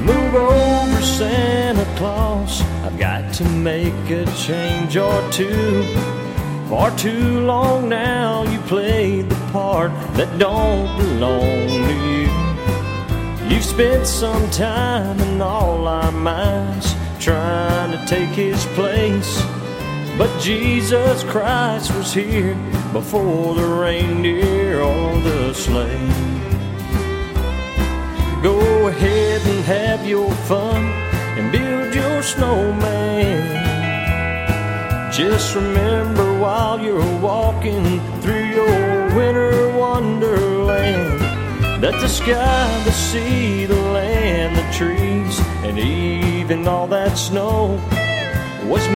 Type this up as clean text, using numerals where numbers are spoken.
Move over, Santa Claus, I've got to make a change or two. For too long now you played the part that don't belong to you. You've spent some time in all our minds trying to take his place, but Jesus Christ was here before the reindeer or the sleigh. Go ahead and have your fun and build your snowman. Just remember while you're walking through your winter wonderland that the sky, the sea, the land, the trees, and even all that snow was